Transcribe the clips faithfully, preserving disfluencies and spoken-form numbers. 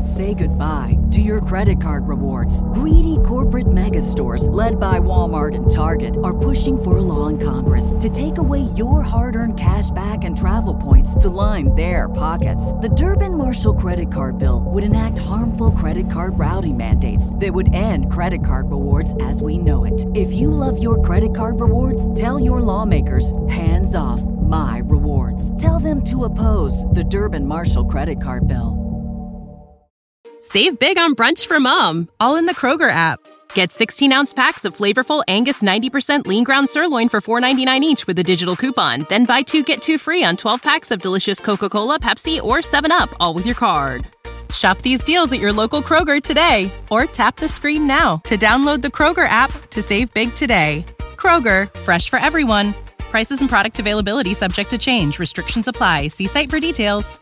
Say goodbye to your credit card rewards. Greedy corporate mega stores, led by Walmart and Target, are pushing for a law in Congress to take away your hard-earned cash back and travel points to line their pockets. The Durbin-Marshall credit card bill would enact harmful credit card routing mandates that would end credit card rewards as we know it. If you love your credit card rewards, tell your lawmakers, hands off my rewards. Tell them to oppose the Durbin-Marshall credit card bill. Save big on brunch for mom, all in the Kroger app. Get sixteen-ounce packs of flavorful Angus ninety percent lean ground sirloin for four ninety-nine each with a digital coupon. Then buy two, get two free on twelve packs of delicious Coca-Cola, Pepsi, or seven up, all with your card. Shop these deals at your local Kroger today, or tap the screen now to download the Kroger app to save big today. Kroger, fresh for everyone. Prices and product availability subject to change. Restrictions apply. See site for details.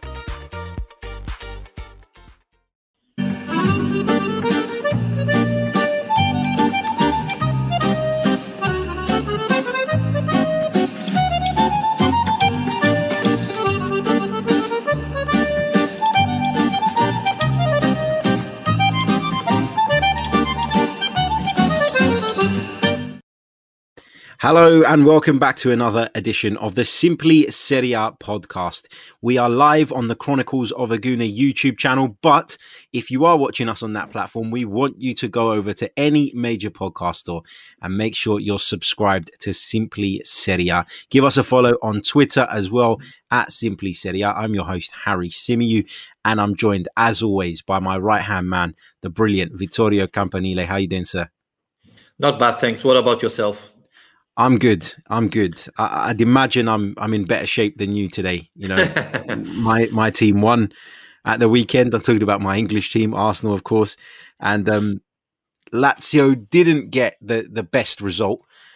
Hello and welcome back to another edition of the Simply Serie A podcast. We are live on the Chronicles of Aguna YouTube channel, but if you are watching us on that platform, we want you to go over to any major podcast store and make sure you're subscribed to Simply Serie A. Give us a follow on Twitter as well at Simply Serie A. I'm your host, Harry Symeou, and I'm joined as always by my right-hand man, the brilliant Vittorio Campanile. How you doing, sir? Not bad, thanks. What about yourself? I'm good. I'm good. I, I'd imagine I'm I'm in better shape than you today. You know, my my team won at the weekend. I'm talking about my English team, Arsenal, of course, and um, Lazio didn't get the the best result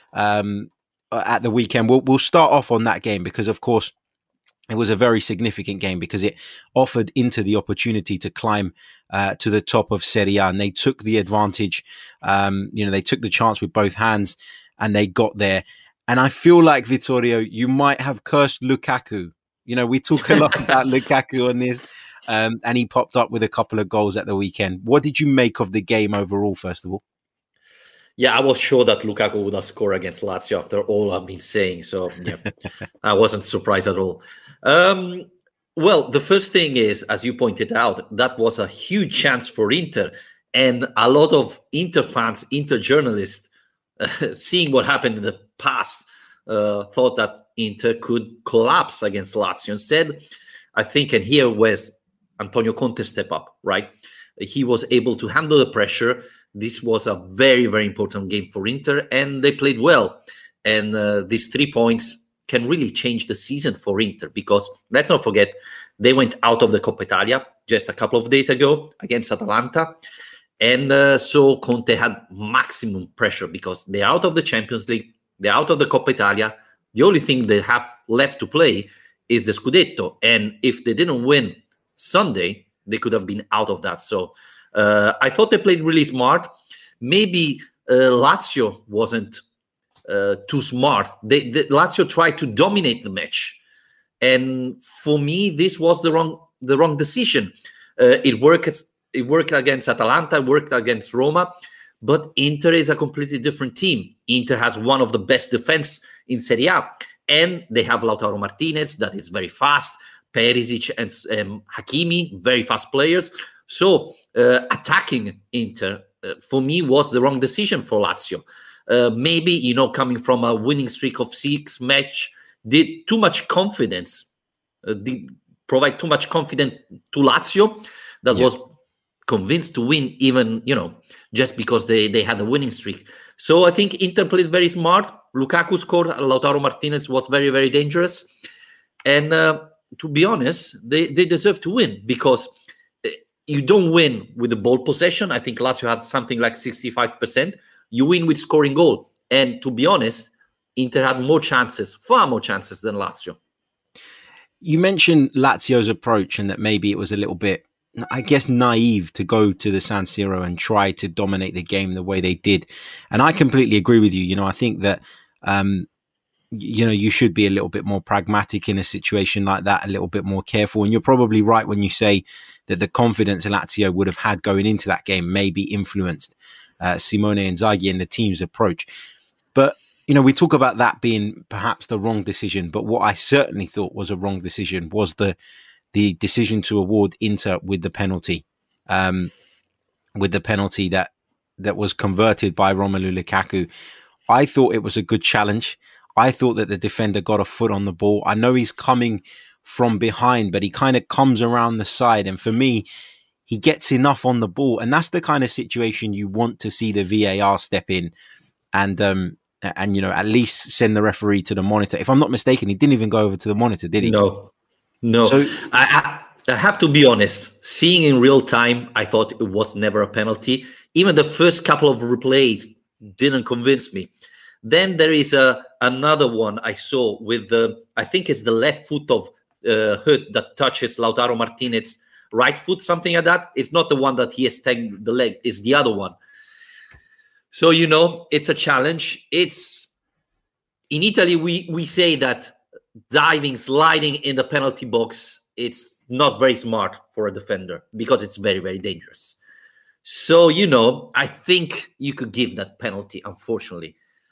um, at the weekend. We'll we'll start off on that game because, of course, it was a very significant game because it offered Inter the opportunity to climb uh, to the top of Serie A, and they took the advantage. Um, you know, they took the chance with both hands. And they got there. And I feel like, Vittorio, you might have cursed Lukaku. You know, we talk a lot about Lukaku on this. Um, and he popped up with a couple of goals at the weekend. What did you make of the game overall, first of all? Yeah, I was sure that Lukaku would have scored against Lazio after all I've been saying. So, yeah, I wasn't surprised at all. Um, well, the first thing is, as you pointed out, that was a huge chance for Inter. And a lot of Inter fans, Inter journalists, Uh, seeing what happened in the past, uh, thought that Inter could collapse against Lazio. Instead, I think, and here was Antonio Conte step up, right? He was able to handle the pressure. This was a very, very important game for Inter, and they played well. And uh, these three points can really change the season for Inter, because let's not forget, they went out of the Coppa Italia just a couple of days ago against Atalanta. And uh, so Conte had maximum pressure because they're out of the Champions League, they're out of the Coppa Italia. The only thing they have left to play is the Scudetto. And if they didn't win Sunday, they could have been out of that. So uh, I thought they played really smart. Maybe uh, Lazio wasn't uh, too smart. They, they, Lazio tried to dominate the match. And for me, this was the wrong the wrong decision. Uh, it worked It worked against Atalanta, worked against Roma, but Inter is a completely different team. Inter has one of the best defense in Serie A, and they have Lautaro Martinez that is very fast, Perisic and um, Hakimi, very fast players. So uh, attacking Inter, uh, for me, was the wrong decision for Lazio. Uh, maybe, you know, coming from a winning streak of six match, did too much confidence, uh, did provide too much confidence to Lazio that yeah. was convinced to win, even, you know, just because they, they had a winning streak. So I think Inter played very smart. Lukaku scored. Lautaro Martinez was very, very dangerous. And uh, to be honest, they, they deserve to win, because you don't win with the ball possession. I think Lazio had something like sixty-five percent. You win with scoring goal. And to be honest, Inter had more chances, far more chances than Lazio. You mentioned Lazio's approach and that maybe it was a little bit, I guess, naive to go to the San Siro and try to dominate the game the way they did. And I completely agree with you. You know, I think that um, you know, you should be a little bit more pragmatic in a situation like that, a little bit more careful. And you're probably right when you say that the confidence Lazio would have had going into that game maybe influenced uh, Simone Inzaghi and the team's approach. But, you know, we talk about that being perhaps the wrong decision. But what I certainly thought was a wrong decision was the the decision to award Inter with the penalty, um, with the penalty that that was converted by Romelu Lukaku. I thought it was a good challenge. I thought that the defender got a foot on the ball. I know he's coming from behind, but he kind of comes around the side. And for me, he gets enough on the ball. And that's the kind of situation you want to see the V A R step in and, um, and you know, at least send the referee to the monitor. If I'm not mistaken, he didn't even go over to the monitor, did he? No, no. So, I, I, I have to be honest. Seeing in real time, I thought it was never a penalty. Even the first couple of replays didn't convince me. Then there is a another one I saw with the, I think it's the left foot of uh, Hurt that touches Lautaro Martinez's right foot, something like that. It's not the one that he has tagged the leg, it's the other one. So, you know, it's a challenge. It's, in Italy, we, we say that diving, sliding in the penalty box, it's not very smart for a defender because it's very, very dangerous. So, you know, I think you could give that penalty, unfortunately.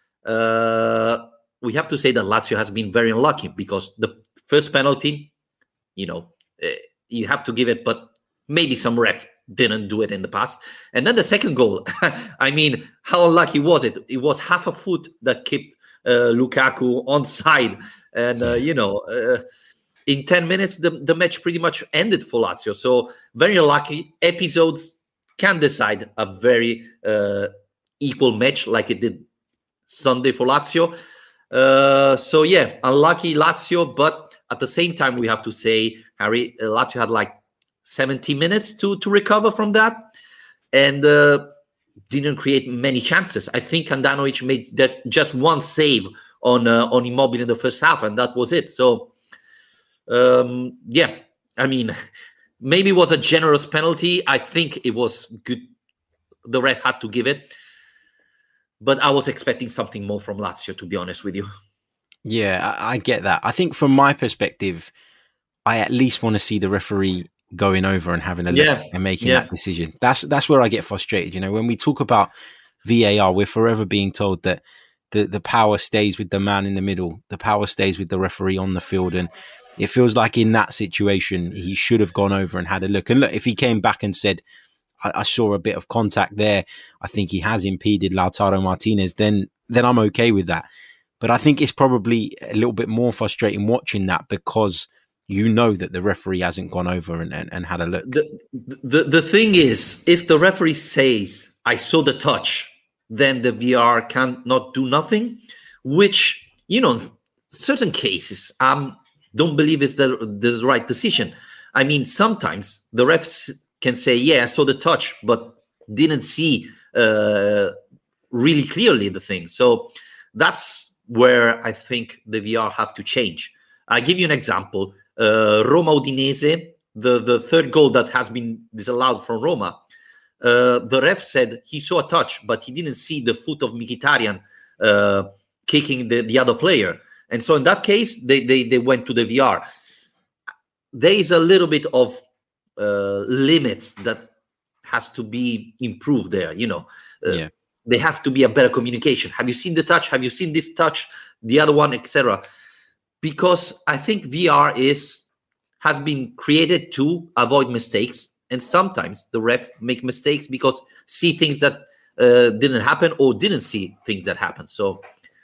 Uh, we have to say that Lazio has been very unlucky because the first penalty, you know, uh, you have to give it, but maybe some ref didn't do it in the past. And then the second goal, I mean, how unlucky was it? It was half a foot that kept uh, Lukaku onside. And, uh, you know, uh, in ten minutes, the, the match pretty much ended for Lazio. So very unlucky. Episodes can decide a very uh, equal match like it did Sunday for Lazio. Uh, so yeah, unlucky Lazio, but at the same time, we have to say, Harry, uh, Lazio had like seventy minutes to, to recover from that and uh, didn't create many chances. I think Handanovic made that just one save on uh, on Immobile in the first half, and that was it. So um, yeah, I mean, maybe it was a generous penalty. I think it was good. The ref had to give it. But I was expecting something more from Lazio, to be honest with you. Yeah, I, I get that. I think from my perspective, I at least want to see the referee going over and having a look yeah. and making yeah. that decision. That's that's where I get frustrated. You know, when we talk about V A R, we're forever being told that the, the power stays with the man in the middle. The power stays with the referee on the field. And it feels like in that situation, he should have gone over and had a look. And look, if he came back and said, I saw a bit of contact there, I think he has impeded Lautaro Martinez, then then I'm okay with that. But I think it's probably a little bit more frustrating watching that because you know that the referee hasn't gone over and, and, and had a look. The, the, the thing is, if the referee says, I saw the touch, then the V R cannot do nothing, which, you know, certain cases, um, don't believe is the, the right decision. I mean, sometimes the refs can say, yeah, I saw the touch, but didn't see uh, really clearly the thing. So that's where I think the V R have to change. I'll give you an example. Uh, Roma Udinese, the, the third goal that has been disallowed from Roma, uh, the ref said he saw a touch, but he didn't see the foot of Mkhitaryan uh, kicking the, the other player. And so in that case, they, they, they went to the V R. There is a little bit of uh limits that has to be improved there, you know. Uh, yeah. They have to be a better communication. Have you seen the touch? Have you seen this touch? The other one, et cetera. Because I think V R is has been created to avoid mistakes, and sometimes the ref make mistakes because see things that uh, didn't happen or didn't see things that happened. So,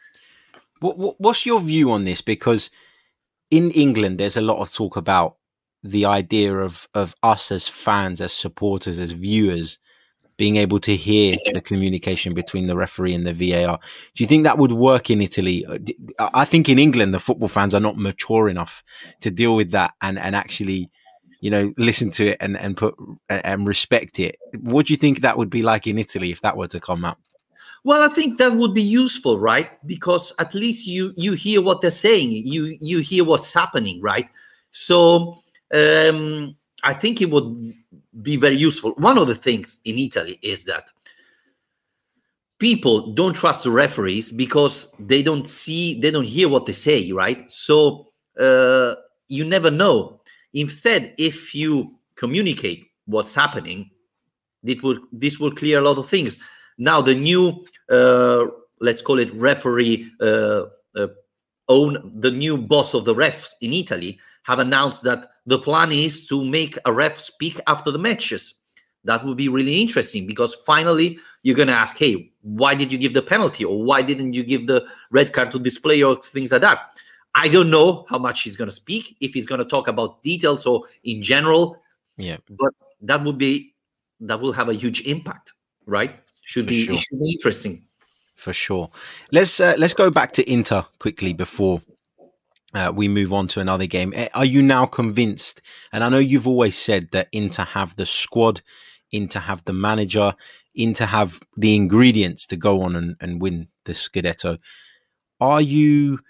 what, what's your view on this? Because in England, there's a lot of talk about the idea of, of us as fans, as supporters, as viewers, being able to hear the communication between the referee and the V A R. Do you think that would work in Italy? I think in England, the football fans are not mature enough to deal with that and, and actually, you know, listen to it and, and put and respect it. What do you think that would be like in Italy if that were to come up? Well, I think that would be useful, right? Because at least you you hear what they're saying. You you hear what's happening, right? So Um, I think it would be very useful. One of the things in Italy is that people don't trust the referees because they don't see, they don't hear what they say, right? So uh, you never know. Instead, if you communicate what's happening, it will, this will clear a lot of things. Now, the new, uh, let's call it referee, uh, uh, own the new boss of the refs in Italy have announced that the plan is to make a ref speak after the matches. That would be really interesting because finally you're going to ask, hey, why did you give the penalty? Or why didn't you give the red card to display or things like that? I don't know how much he's going to speak, if he's going to talk about details or in general. Yeah. But that would be, that will have a huge impact, right? Should For be, sure. It should be interesting. For sure. Let's uh, let's go back to Inter quickly before uh, we move on to another game. Are you now convinced? And I know you've always said that Inter have the squad, Inter have the manager, Inter have the ingredients to go on and, and win the Scudetto. Are you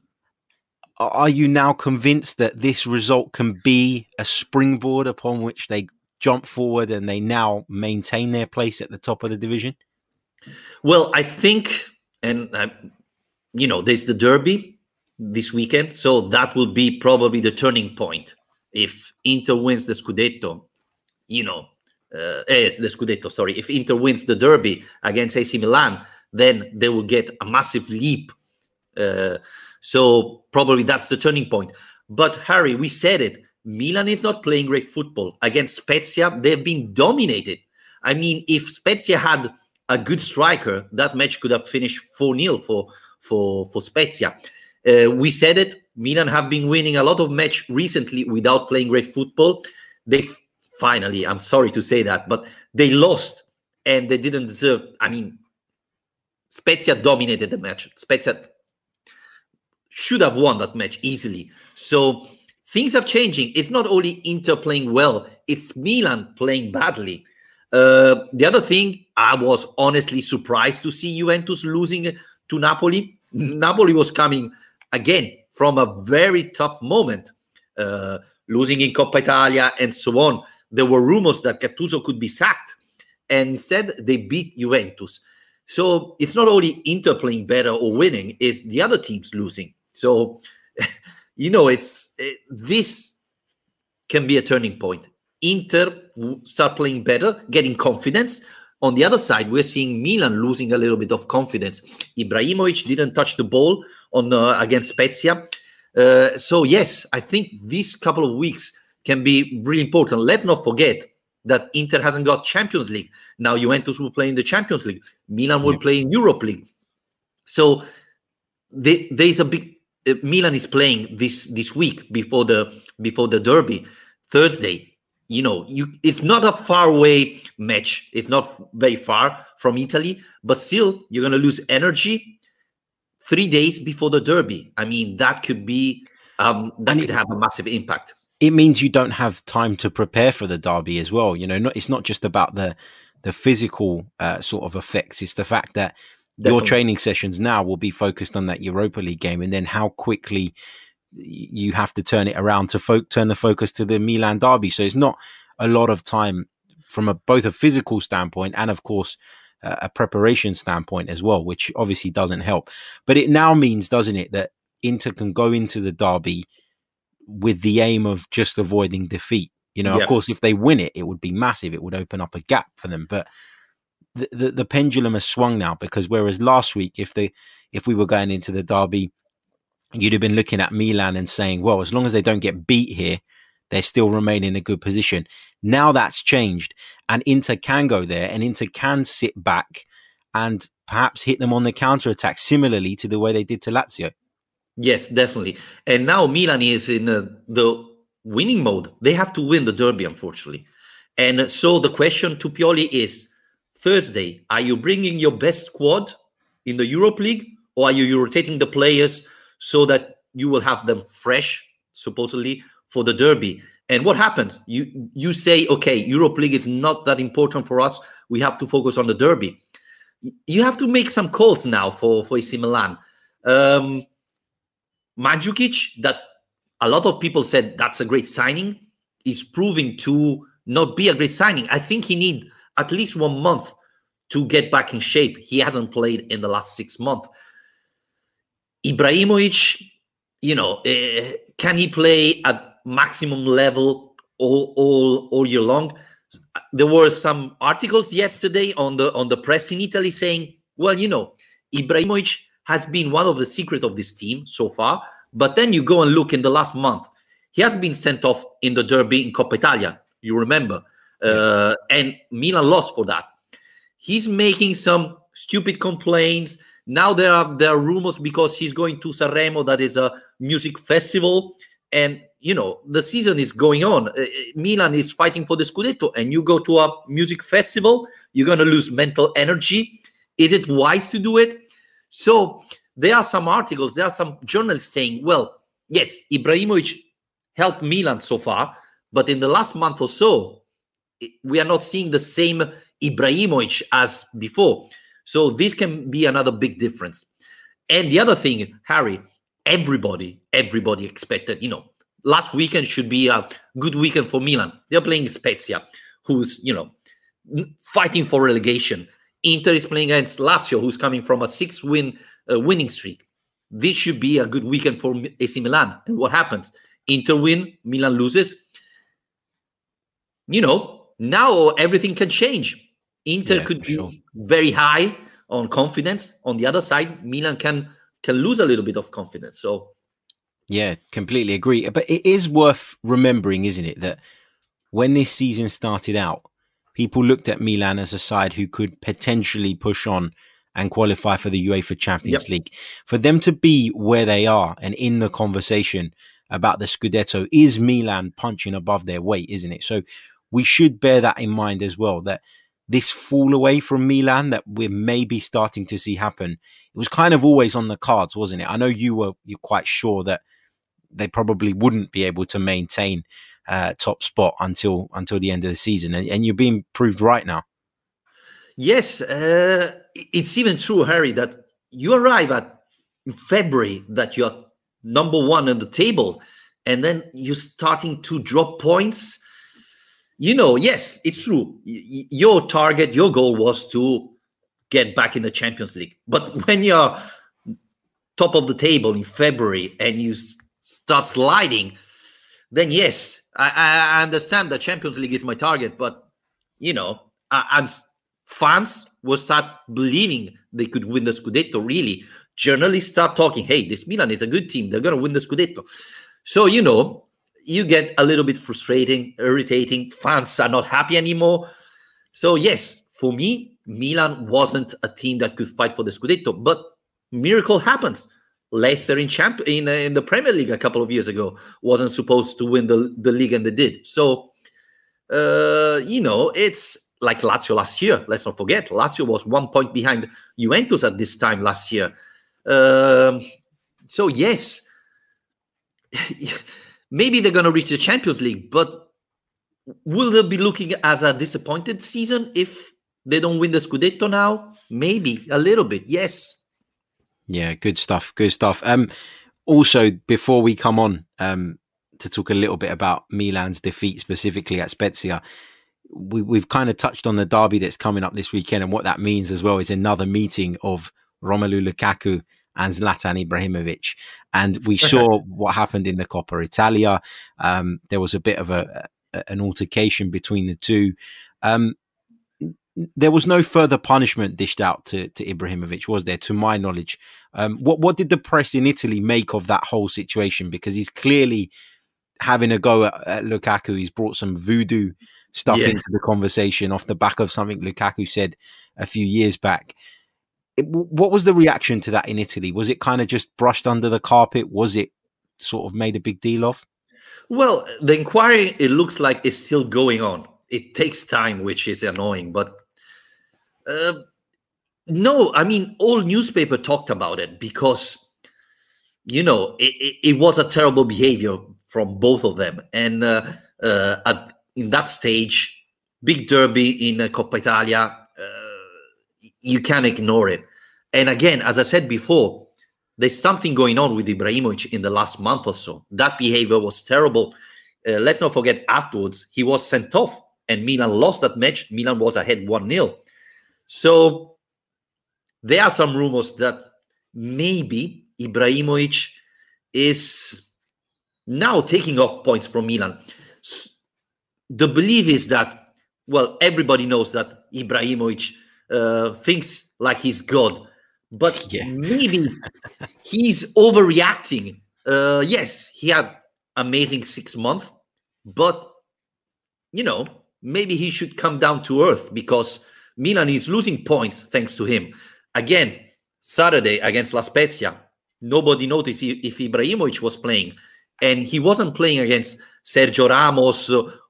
are you now convinced that this result can be a springboard upon which they jump forward and they now maintain their place at the top of the division? Well, I think, and uh, you know, there's the derby this weekend, so that will be probably the turning point. If Inter wins the Scudetto, you know, uh, eh, the Scudetto, sorry, if Inter wins the derby against A C Milan, then they will get a massive leap. Uh, so probably that's the turning point. But Harry, we said it, Milan is not playing great football. Against Spezia, they've been dominated. I mean, if Spezia had a good striker, that match could have finished four nil for, for, for Spezia. Uh, we said it, Milan have been winning a lot of match recently without playing great football. They finally, I'm sorry to say that, but they lost and they didn't deserve. I mean, Spezia dominated the match. Spezia should have won that match easily. So things are changing. It's not only Inter playing well, it's Milan playing badly. Uh, the other thing, I was honestly surprised to see Juventus losing to Napoli. Napoli was coming, again, from a very tough moment, uh, losing in Coppa Italia and so on. There were rumors that Gattuso could be sacked, and instead they beat Juventus. So it's not only Inter playing better or winning, it's the other teams losing. So, you know, it's it, this can be a turning point. Inter start playing better, getting confidence. On the other side, we're seeing Milan losing a little bit of confidence. Ibrahimovic didn't touch the ball on uh, against Spezia. Uh, so, yes, I think these couple of weeks can be really important. Let's not forget that Inter hasn't got Champions League. Now, Juventus will play in the Champions League. Milan will yeah. play in Europe League. So, they, there's a big... Uh, Milan is playing this, this week before the before the derby, Thursday. You know, you it's not a far away match. It's not very far from Italy, but still, you're going to lose energy three days before the derby. I mean, that could be um, that and could it, have a massive impact. It means you don't have time to prepare for the derby as well. You know, not, it's not just about the the physical uh, sort of effects. It's the fact that Definitely. Your training sessions now will be focused on that Europa League game, and then how quickly you have to turn it around to fo- turn the focus to the Milan derby. So it's not a lot of time from a, both a physical standpoint and, of course, uh, a preparation standpoint as well, which obviously doesn't help. But it now means, doesn't it, that Inter can go into the derby with the aim of just avoiding defeat. You know, yeah. Of course, if they win it, it would be massive. It would open up a gap for them. But The, the the pendulum has swung now, because whereas last week, if they if we were going into the derby, you'd have been looking at Milan and saying, well, as long as they don't get beat here, they still remain in a good position. Now that's changed, and Inter can go there, and Inter can sit back and perhaps hit them on the counter-attack, similarly to the way they did to Lazio. Yes, definitely. And now Milan is in uh, the winning mode. They have to win the derby, unfortunately. And so the question to Pioli is, Thursday, are you bringing your best squad in the Europe League, or are you rotating the players so that you will have them fresh, supposedly, for the derby? And what happens? You you say, okay, Europe League is not that important for us. We have to focus on the derby. You have to make some calls now for, for A C Milan. Um, Mandzukic, that a lot of people said that's a great signing, is proving to not be a great signing. I think he need at least one month to get back in shape. He hasn't played in the last six months. Ibrahimovic, you know, uh, can he play at maximum level all, all, all year long? There were some articles yesterday on the on the press in Italy saying, well, you know, Ibrahimovic has been one of the secrets of this team so far. But then you go and look in the last month, he has been sent off in the derby in Coppa Italia, you remember, uh, and Milan lost for that. He's making some stupid complaints. Now there are there are rumors because he's going to Sanremo, that is a music festival, and you know the season is going on. Uh, Milan is fighting for the Scudetto, and you go to a music festival, you're going to lose mental energy. Is it wise to do it? So there are some articles, there are some journalists saying, well, yes, Ibrahimovic helped Milan so far, but in the last month or so, we are not seeing the same Ibrahimovic as before. So this can be another big difference. And the other thing, Harry, everybody, everybody expected, you know, last weekend should be a good weekend for Milan. They're playing Spezia, who's, you know, fighting for relegation. Inter is playing against Lazio, who's coming from a six-win uh, winning streak. This should be a good weekend for A C Milan. And what happens? Inter win, Milan loses. You know, now everything can change. Inter yeah, could be sure. very high on confidence. On the other side, Milan can can lose a little bit of confidence. So, yeah, completely agree. But it is worth remembering, isn't it, that when this season started out, people looked at Milan as a side who could potentially push on and qualify for the UEFA Champions yep. League. For them to be where they are and in the conversation about the Scudetto is Milan punching above their weight, isn't it? So we should bear that in mind as well, that this fall away from Milan that we're maybe starting to see happen, it was kind of always on the cards, wasn't it? I know you were you're quite sure that they probably wouldn't be able to maintain uh, top spot until until the end of the season, and, and you're being proved right now. Yes, uh, it's even true, Harry, that you arrive at February that you're number one on the table, and then you're starting to drop points. You know, yes, it's true. Y- your target, your goal was to get back in the Champions League. But when you're top of the table in February and you s- start sliding, then yes, I, I understand the Champions League is my target. But, you know, I, I'm fans will start believing they could win the Scudetto, really. Journalists start talking, hey, this Milan is a good team. They're going to win the Scudetto. So, you know, you get a little bit frustrating, irritating. Fans are not happy anymore. So, yes, for me, Milan wasn't a team that could fight for the Scudetto. But miracle happens. Leicester in, champ- in, uh, in the Premier League a couple of years ago wasn't supposed to win the, the league, and they did. So, uh, you know, it's like Lazio last year. Let's not forget, Lazio was one point behind Juventus at this time last year. Um, so, yes, maybe they're going to reach the Champions League, but will they be looking as a disappointed season if they don't win the Scudetto now? Maybe a little bit, yes. Yeah, good stuff, good stuff. Um, also, before we come on um, to talk a little bit about Milan's defeat specifically at Spezia, we, we've kind of touched on the derby that's coming up this weekend, and what that means as well is another meeting of Romelu Lukaku and Zlatan Ibrahimovic. And we saw what happened in the Coppa Italia. Um, there was a bit of a, a an altercation between the two. Um, there was no further punishment dished out to, to Ibrahimovic, was there, to my knowledge? Um, what, what did the press in Italy make of that whole situation? Because he's clearly having a go at, at Lukaku. He's brought some voodoo stuff yeah. into the conversation off the back of something Lukaku said a few years back. It, what was the reaction to that in Italy? Was it kind of just brushed under the carpet? Was it sort of made a big deal of? Well, the inquiry, it looks like it's still going on. It takes time, which is annoying. But uh, no, I mean, all newspaper talked about it because, you know, it, it, it was a terrible behavior from both of them. And uh, uh, at, in that stage, big derby in uh, Coppa Italia, you can't ignore it. And again, as I said before, there's something going on with Ibrahimovic in the last month or so. That behavior was terrible. Uh, let's not forget, afterwards, he was sent off and Milan lost that match. Milan was ahead one nil. So there are some rumors that maybe Ibrahimovic is now taking off points from Milan. The belief is that, well, everybody knows that Ibrahimovic uh, thinks like he's God, but yeah. maybe he's overreacting. Uh, yes, he had amazing six months, but, you know, maybe he should come down to earth because Milan is losing points thanks to him. Again, Saturday against La Spezia, nobody noticed if Ibrahimovic was playing, and he wasn't playing against Sergio Ramos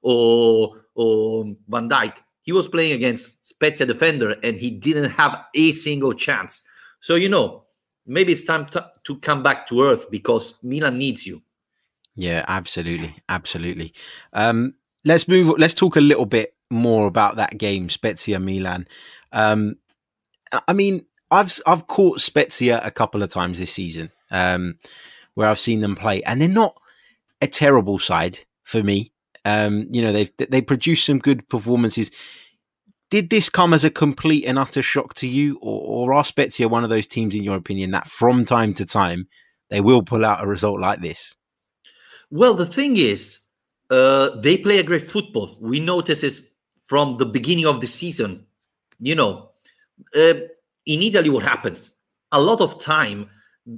or, or Van Dijk. He was playing against Spezia defender, and he didn't have a single chance. So, you know, maybe it's time to, to come back to earth because Milan needs you. Yeah, absolutely. Absolutely. Um, let's move. Let's talk a little bit more about that game, Spezia Milan. Um, I mean, I've I've caught Spezia a couple of times this season, um, where I've seen them play, and they're not a terrible side for me. Um, you know, they've they produce some good performances. Did this come as a complete and utter shock to you, or, or are Spezia one of those teams, in your opinion, that from time to time they will pull out a result like this? Well, the thing is, uh, they play a great football. We notice this from the beginning of the season. You know, uh, in Italy, what happens? A lot of time,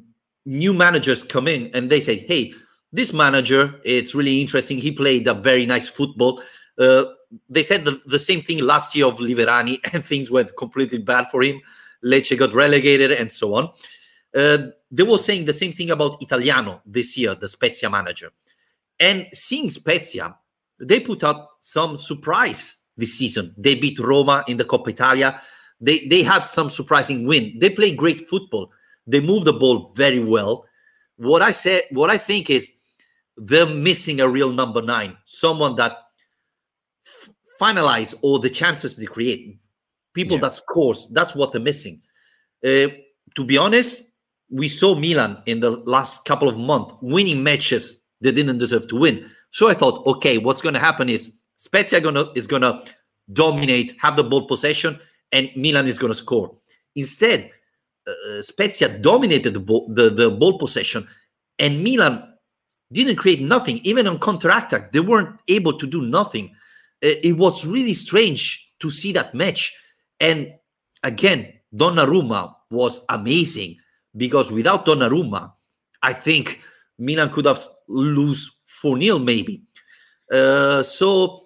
new managers come in and they say, hey, this manager, it's really interesting. He played a very nice football. Uh, they said the, the same thing last year of Liverani, and things went completely bad for him. Lecce got relegated and so on. Uh, they were saying the same thing about Italiano this year, the Spezia manager. And seeing Spezia, they put out some surprise this season. They beat Roma in the Coppa Italia. They they had some surprising win. They play great football. They move the ball very well. What I said, what I think is they're missing a real number nine, someone that f- finalize all the chances they create, people yeah. that scores. That's what they're missing. Uh, to be honest, we saw Milan in the last couple of months winning matches they didn't deserve to win. So I thought, okay, what's going to happen is Spezia gonna, is going to dominate, have the ball possession, and Milan is going to score. Instead, uh, Spezia dominated the ball, the, the ball possession, and Milan didn't create nothing. Even on counter-attack, they weren't able to do nothing. Uh, it was really strange to see that match. And again, Donnarumma was amazing, because without Donnarumma, I think Milan could have lose four nil maybe. Uh, so,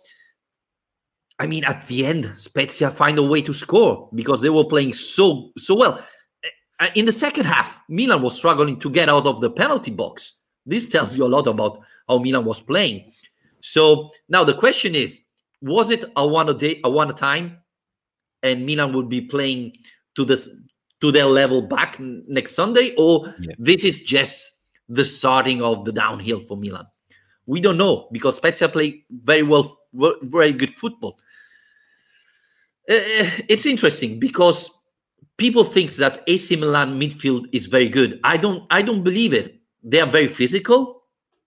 I mean, at the end, Spezia find a way to score because they were playing so so well. In the second half, Milan was struggling to get out of the penalty box. This tells you a lot about how Milan was playing. So now the question is, was it a one a day, a one a time, and Milan would be playing to this to their level back next Sunday, or yeah. this is just the starting of the downhill for Milan? We don't know, because Spezia play very well, very good football. Uh, it's interesting because people think that A C Milan midfield is very good. I don't. I don't believe it. They are very physical,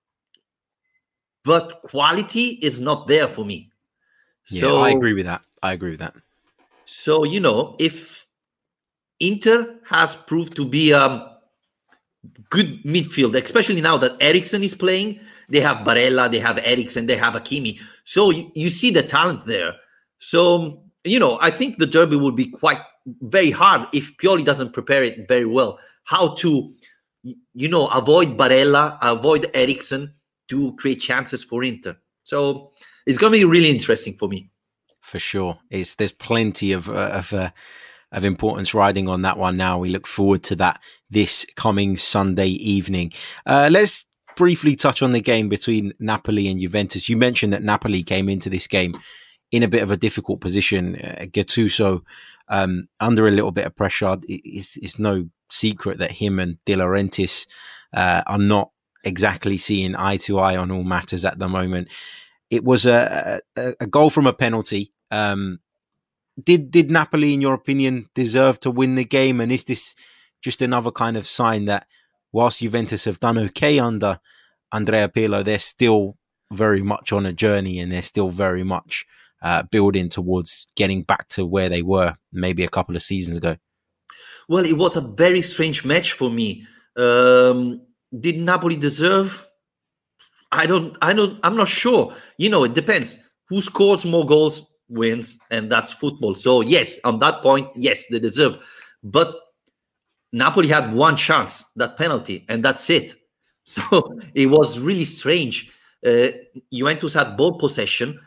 but quality is not there for me. Yeah, so I agree with that. I agree with that. So, you know, if Inter has proved to be a good midfield, especially now that Eriksen is playing, they have Barella, they have Eriksen, they have Hakimi. So you, you see the talent there. So, you know, I think the derby will be quite very hard if Pioli doesn't prepare it very well. How to, you know, avoid Barella, avoid Eriksen to create chances for Inter. So it's going to be really interesting for me. For sure. It's, there's plenty of, uh, of, uh, of importance riding on that one now. We look forward to that this coming Sunday evening. Uh, let's briefly touch on the game between Napoli and Juventus. You mentioned that Napoli came into this game in a bit of a difficult position. Uh, Gattuso um, under a little bit of pressure. It's, it's no secret that him and De Laurentiis uh, are not exactly seeing eye to eye on all matters at the moment. It was a, a, a goal from a penalty. Um, did did Napoli, in your opinion, deserve to win the game? And is this just another kind of sign that whilst Juventus have done okay under Andrea Pirlo, they're still very much on a journey and they're still very much uh, building towards getting back to where they were maybe a couple of seasons ago? Well, it was a very strange match for me. Um, did Napoli deserve? I don't, I don't, I'm not sure. You know, it depends. Who scores more goals wins, and that's football. So yes, on that point, yes, they deserve. But Napoli had one chance, that penalty, and that's it. So it was really strange. Uh, Juventus had ball possession,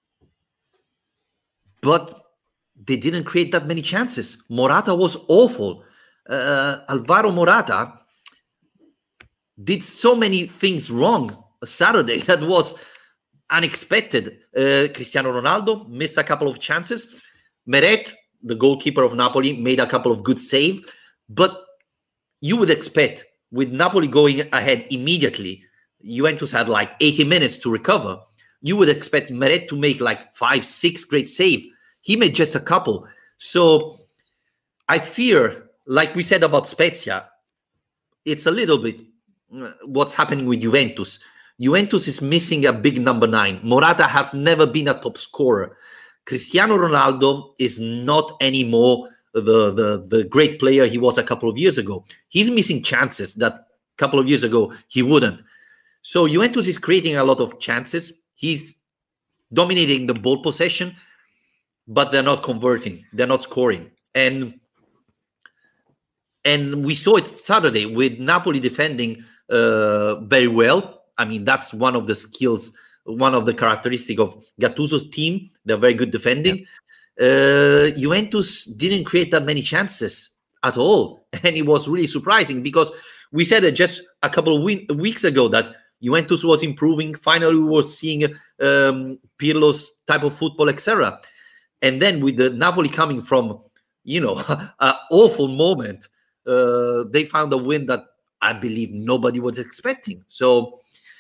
but they didn't create that many chances. Morata was awful. Uh, Alvaro Morata did so many things wrong Saturday that was unexpected. Uh, Cristiano Ronaldo missed a couple of chances. Meret, the goalkeeper of Napoli, made a couple of good saves. But you would expect, with Napoli going ahead immediately, Juventus had like eighty minutes to recover. You would expect Meret to make like five, six great saves. He made just a couple. So I fear, like we said about Spezia, it's a little bit what's happening with Juventus. Juventus is missing a big number nine. Morata has never been a top scorer. Cristiano Ronaldo is not anymore the, the, the great player he was a couple of years ago. He's missing chances that a couple of years ago he wouldn't. So Juventus is creating a lot of chances. He's dominating the ball possession, but they're not converting. They're not scoring. And and we saw it Saturday with Napoli defending uh, very well. I mean, that's one of the skills, one of the characteristics of Gattuso's team. They're very good defending. Yeah. Uh, Juventus didn't create that many chances at all. And it was really surprising because we said it just a couple of we- weeks ago that Juventus was improving. Finally, we were seeing um, Pirlo's type of football, et cetera. And then with the Napoli coming from, you know, an awful moment, uh, they found a win that I believe nobody was expecting. So,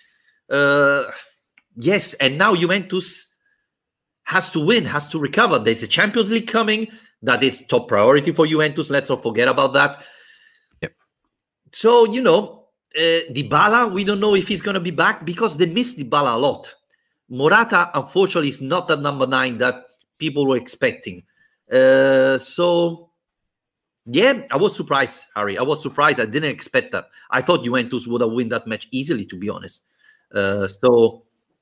uh, yes, and now Juventus has to win, has to recover. There's a Champions League coming. That is top priority for Juventus. Let's not forget about that. Yep. So, you know, uh, Dybala, we don't know if he's going to be back because they miss Dybala a lot. Morata, unfortunately, is not that number nine that people were expecting. Uh, so, yeah, I was surprised, Harry. I was surprised. I didn't expect that. I thought Juventus would have won that match easily, to be honest. Uh, so,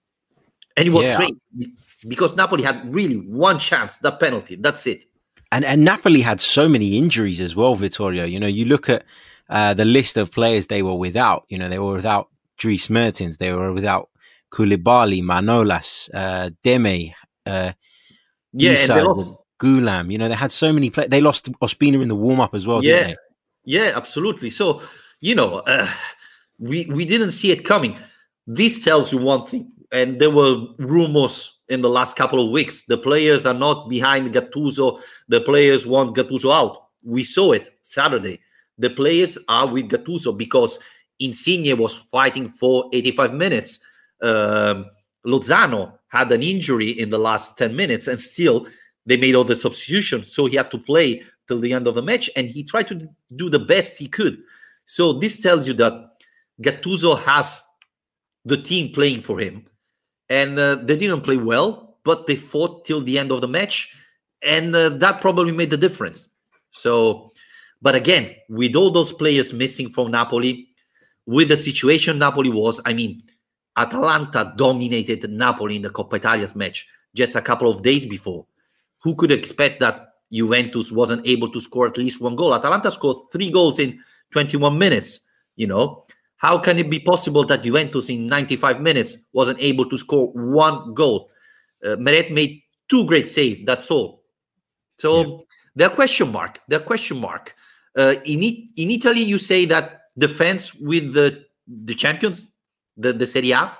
and it was yeah. strange because Napoli had really one chance, that penalty. That's it. And and Napoli had so many injuries as well, Vittorio. You know, you look at uh, the list of players they were without. You know, they were without Dries Mertens. They were without Koulibaly, Manolas, uh, Deme, uh, yeah, Issa, and they lost Gulam. You know, they had so many players. They lost Ospina in the warm-up as well, yeah, didn't they? Yeah, absolutely. So, you know, uh, we, we didn't see it coming. This tells you one thing, and there were rumors in the last couple of weeks. The players are not behind Gattuso. The players want Gattuso out. We saw it Saturday. The players are with Gattuso because Insigne was fighting for eighty-five minutes. Um, Lozano had an injury in the last ten minutes, and still they made all the substitutions. So he had to play till the end of the match, and he tried to do the best he could. So this tells you that Gattuso has the team playing for him. And uh, they didn't play well, but they fought till the end of the match. And uh, that probably made the difference. So, but again, with all those players missing from Napoli, with the situation Napoli was, I mean, Atalanta dominated Napoli in the Coppa Italia's match just a couple of days before. Who could expect that Juventus wasn't able to score at least one goal? Atalanta scored three goals in twenty-one minutes, you know. How can it be possible that Juventus in ninety-five minutes wasn't able to score one goal? Uh, Meret made two great saves, that's all. So yeah. They're question mark. They're question mark. Uh, in it, in Italy, you say that defense with the, the champions, the, the Serie A.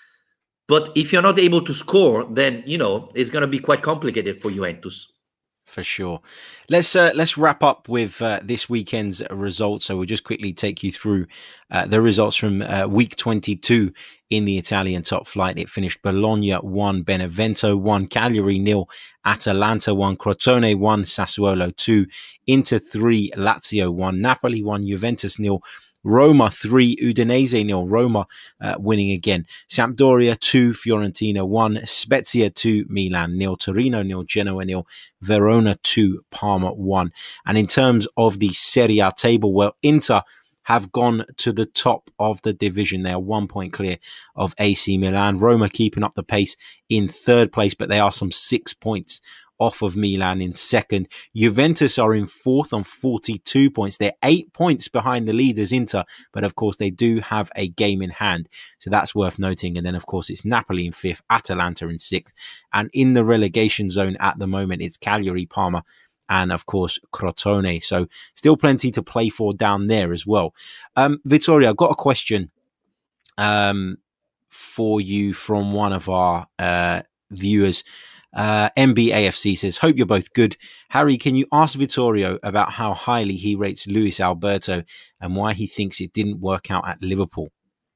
But if you're not able to score, then, you know, it's going to be quite complicated for Juventus. For sure. Let's uh, let's wrap up with uh, this weekend's results. So we'll just quickly take you through uh, the results from uh, week twenty-two in the Italian top flight. It finished Bologna one, Benevento one, Cagliari nil, Atalanta one, Crotone one, Sassuolo two, Inter three, Lazio one, Napoli one, Juventus nil, Roma three, Udinese nil. Roma uh, winning again. Sampdoria two, Fiorentina one, Spezia two, Milan nil, Torino nil, Genoa nil, Verona two, Parma one. And in terms of the Serie A table, well, Inter have gone to the top of the division. They are one point clear of A C Milan. Roma keeping up the pace in third place, but they are some six points off of Milan in second. Juventus are in fourth on forty-two points. They're eight points behind the leaders Inter, but of course they do have a game in hand. So that's worth noting. And then of course it's Napoli in fifth, Atalanta in sixth. And in the relegation zone at the moment, it's Cagliari, Parma, and of course, Crotone. So still plenty to play for down there as well. Um, Vittorio, I've got a question um, for you from one of our uh, viewers. Uh, M B A F C says, hope you're both good. Harry, can you ask Vittorio about how highly he rates Luis Alberto and why he thinks it didn't work out at Liverpool?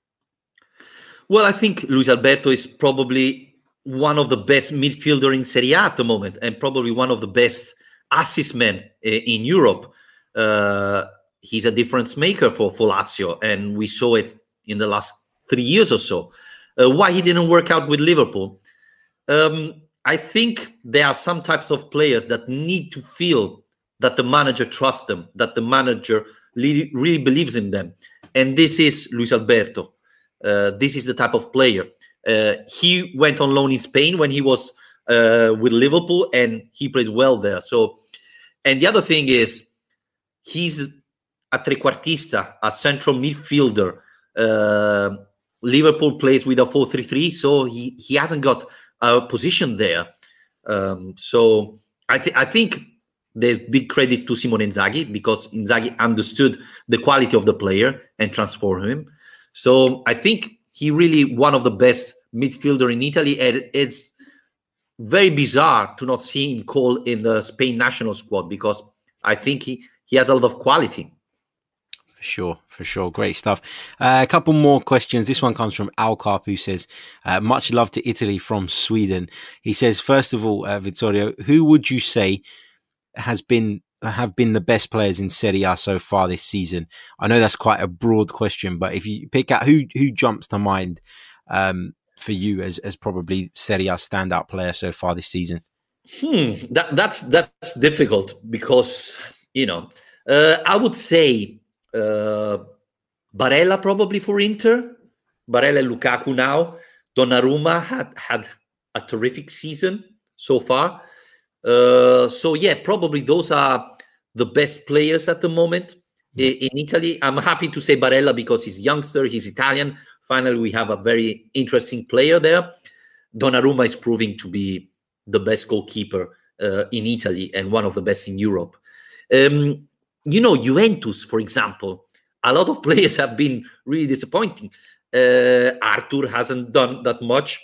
Well, I think Luis Alberto is probably one of the best midfielder in Serie A at the moment, and probably one of the best assist men in Europe. Uh, he's a difference maker for, for Lazio, and we saw it in the last three years or so. Uh, why he didn't work out with Liverpool? Um, I think there are some types of players that need to feel that the manager trusts them, that the manager really, really believes in them. And this is Luis Alberto. Uh, this is the type of player. Uh, he went on loan in Spain when he was Uh, with Liverpool, and he played well there. So, and the other thing is, he's a trequartista, a central midfielder. Uh, Liverpool plays with a four three three, so he, he hasn't got a position there. Um, so I, th- I think there's big credit to Simone Inzaghi, because Inzaghi understood the quality of the player and transformed him. So I think he really one of the best midfielder in Italy, and it's very bizarre to not see him called in the Spain national squad, because I think he, he has a lot of quality. For sure, for sure. Great stuff. Uh, a couple more questions. This one comes from Alcarp, who says, uh, much love to Italy from Sweden. He says, first of all, uh, Vittorio, who would you say has been have been the best players in Serie A so far this season? I know that's quite a broad question, but if you pick out who who jumps to mind um, for you as as probably Serie A standout player so far this season? Hmm, that that's that's difficult, because you know uh, I would say uh, Barella probably for Inter. Barella, Lukaku now. Donnarumma had had a terrific season so far. Uh, so yeah, probably those are the best players at the moment in, in Italy. I'm happy to say Barella because he's youngster, he's Italian. Finally, we have a very interesting player there. Donnarumma is proving to be the best goalkeeper uh, in Italy and one of the best in Europe. Um, you know, Juventus, for example, a lot of players have been really disappointing. Uh, Arthur hasn't done that much.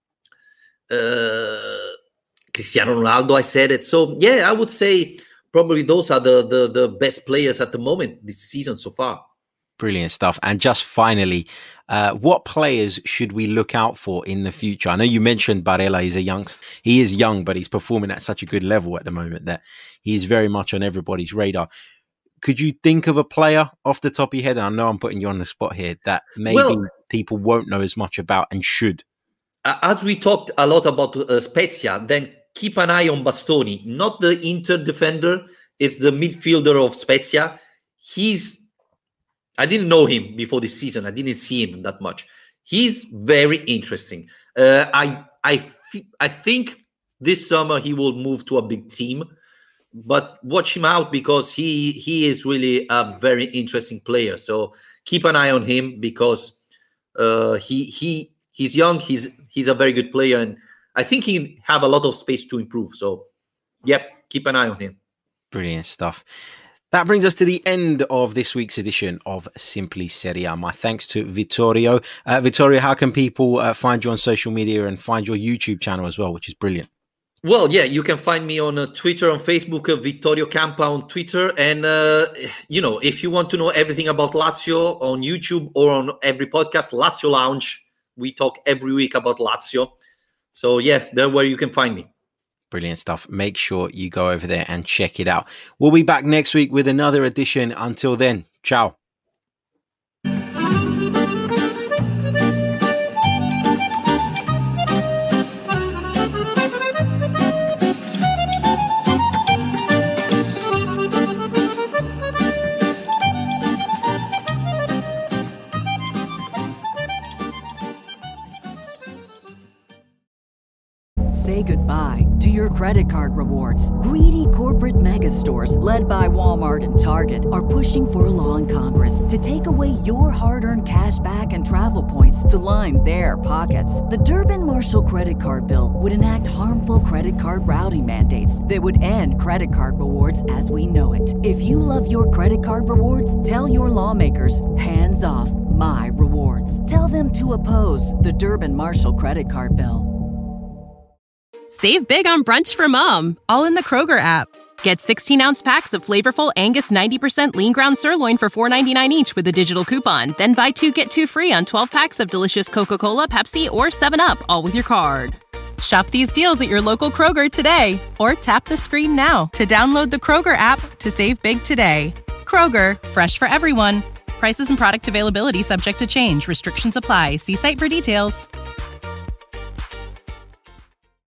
Uh, Cristiano Ronaldo, I said it. So, yeah, I would say probably those are the, the, the best players at the moment this season so far. Brilliant stuff. And just finally, uh, what players should we look out for in the future? I know you mentioned Barella is a youngster. He is young, but he's performing at such a good level at the moment that he is very much on everybody's radar. Could you think of a player off the top of your head? And I know I'm putting you on the spot here that maybe well, people won't know as much about and should. As we talked a lot about uh, Spezia, then keep an eye on Bastoni, not the Inter defender. It's the midfielder of Spezia. He's, I didn't know him before this season. I didn't see him that much. He's very interesting. Uh, I, I, f- I think this summer he will move to a big team. But watch him out because he he is really a very interesting player. So keep an eye on him because uh, he he he's young. He's he's a very good player, and I think he have a lot of space to improve. So, yep, keep an eye on him. Brilliant stuff. That brings us to the end of this week's edition of Simply Serie A. My thanks to Vittorio. Uh, Vittorio, how can people uh, find you on social media and find your YouTube channel as well, which is brilliant? Well, yeah, you can find me on uh, Twitter, on Facebook, uh, Vittorio Campa on Twitter. And, uh, you know, if you want to know everything about Lazio on YouTube or on every podcast, Lazio Lounge, we talk every week about Lazio. So, yeah, that's where you can find me. Brilliant stuff. Make sure you go over there and check it out. We'll be back next week with another edition. Until then, ciao. credit card rewards. Greedy corporate mega stores, led by Walmart and Target, are pushing for a law in Congress to take away your hard-earned cash back and travel points to line their pockets. The Durbin-Marshall credit card bill would enact harmful credit card routing mandates that would end credit card rewards as we know it. If you love your credit card rewards, tell your lawmakers, hands off my rewards. Tell them to oppose the Durbin-Marshall credit card bill. Save big on brunch for mom, all in the Kroger app. Get sixteen-ounce packs of flavorful Angus ninety percent lean ground sirloin for four ninety-nine each with a digital coupon. Then buy two, get two free on twelve packs of delicious Coca-Cola, Pepsi, or seven up, all with your card. Shop these deals at your local Kroger today, or tap the screen now to download the Kroger app to save big today. Kroger, fresh for everyone. Prices and product availability subject to change. Restrictions apply. See site for details.